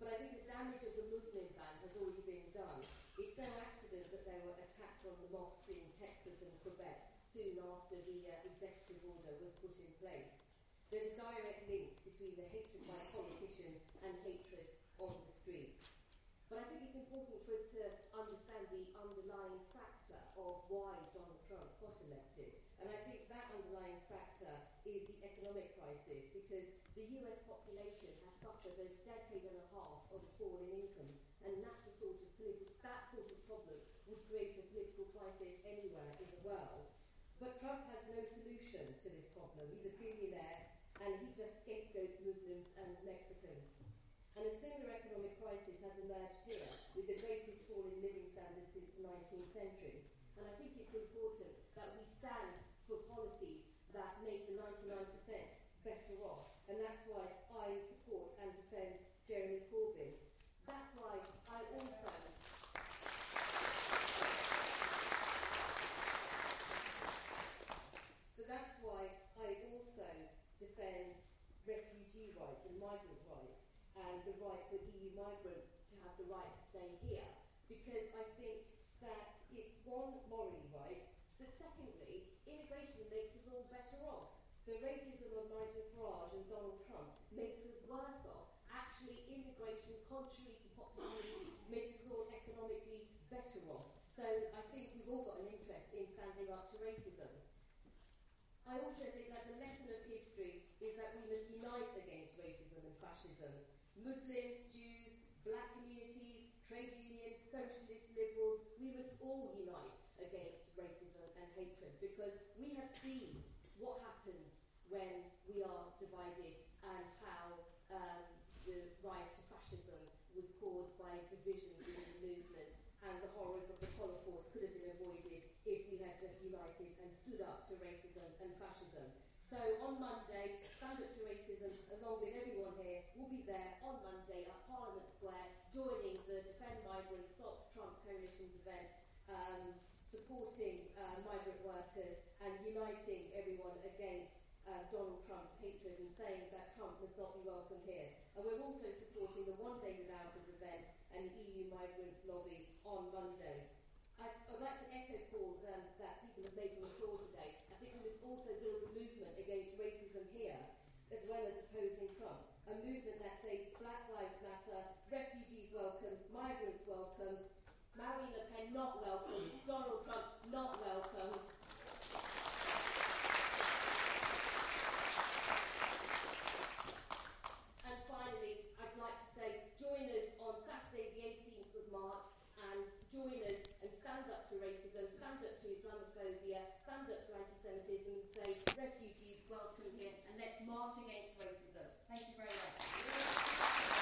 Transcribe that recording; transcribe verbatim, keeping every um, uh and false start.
But I think the damage of the Muslim ban has already been done. It's no accident that there were attacks on the mosques in Texas and Quebec soon after the uh, executive order was put in place. There's a direct link between the hatred by politicians and hatred on the streets. But I think it's important for us to understand the underlying factor of why Donald Trump got elected. And I think that underlying factor is the economic crisis, because the U S population has suffered a decade and a half of a fall in income, and that's the sort of politi- that sort of problem would create a political crisis anywhere in the world. But Trump has no solution to this problem. He's a billionaire, and he just scapegoats Muslims and Mexicans. And a similar economic crisis has emerged here, with the greatest fall in living standards since the nineteenth century. And I think it's important that we stand for policies that make the ninety-nine percent better off. And that's why I support and defend Jeremy Corbyn. That's why I also... But that's why I also defend refugee rights and migrant rights, and the right for E U migrants to have the right to stay here, because I think that it's one, morally right, but secondly, immigration makes us all better off. The racism of Nigel Farage and Donald Trump makes us worse off. Actually, immigration, contrary to popular belief, makes us all economically better off. So I think we've all got an interest in standing up to racism. I also think that the lesson of history is that we must unite against racism and fascism. Muslims, Jews, black communities, trade unions, socialists, liberals, we must all unite against racism and hatred, because we have seen what happens when we are divided, and how um, the rise to fascism was caused by division within the movement, and the horrors of the Holocaust could have been avoided if we had just united and stood up to racism and fascism. So on Monday, Stand Up to Racism, along with everyone here, will be there on Monday at Parliament Square, joining the Defend Migrants, Stop Trump Coalition's event, um, supporting uh, migrant workers and uniting everyone against uh, Donald Trump's hatred, and saying that Trump must not be welcome here. And we're also supporting the One Day Without Us event and the E U Migrants Lobby on Monday. I'd, I'd like to echo calls um, that people have made on the floor today. I think we must also build a movement against racism here, as well as opposing Trump. A movement that says